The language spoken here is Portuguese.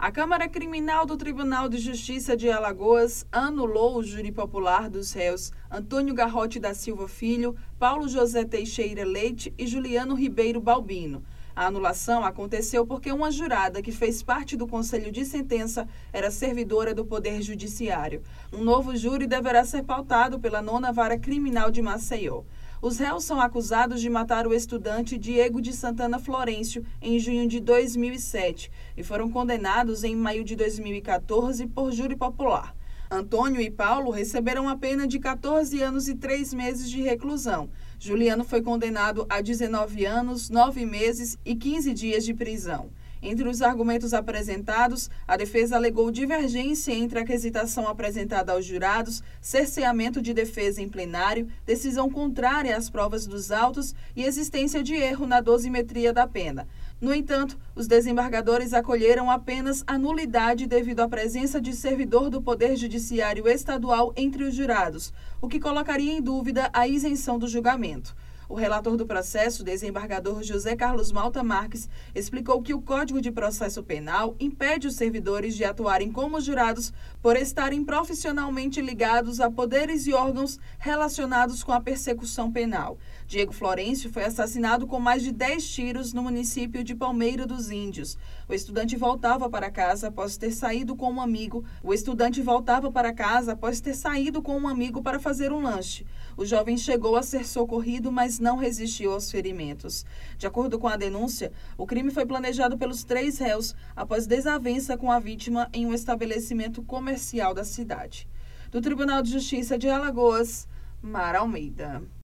A Câmara Criminal do Tribunal de Justiça de Alagoas anulou o júri popular dos réus Antônio Garrote da Silva Filho, Paulo José Teixeira Leite e Juliano Ribeiro Balbino. A anulação aconteceu porque uma jurada que fez parte do Conselho de Sentença era servidora do Poder Judiciário. Um novo júri deverá ser pautado pela 9ª Vara Criminal de Maceió. Os réus são acusados de matar o estudante Diego de Santana Florencio em junho de 2007 e foram condenados em maio de 2014 por júri popular. Antônio e Paulo receberam a pena de 14 anos e 3 meses de reclusão. Juliano foi condenado a 19 anos, 9 meses e 15 dias de prisão. Entre os argumentos apresentados, a defesa alegou divergência entre a quesitação apresentada aos jurados, cerceamento de defesa em plenário, decisão contrária às provas dos autos e existência de erro na dosimetria da pena. No entanto, os desembargadores acolheram apenas a nulidade devido à presença de servidor do Poder Judiciário Estadual entre os jurados, o que colocaria em dúvida a isenção do julgamento. O relator do processo, desembargador José Carlos Malta Marques, explicou que o Código de Processo Penal impede os servidores de atuarem como jurados por estarem profissionalmente ligados a poderes e órgãos relacionados com a persecução penal. Diego Florencio foi assassinado com mais de 10 tiros no município de Palmeira dos Índios. O estudante voltava para casa após ter saído com um amigo. Para fazer um lanche. O jovem chegou a ser socorrido, mas não resistiu aos ferimentos. De acordo com a denúncia, o crime foi planejado pelos 3 réus após desavença com a vítima em um estabelecimento comercial da cidade. Do Tribunal de Justiça de Alagoas, Mara Almeida.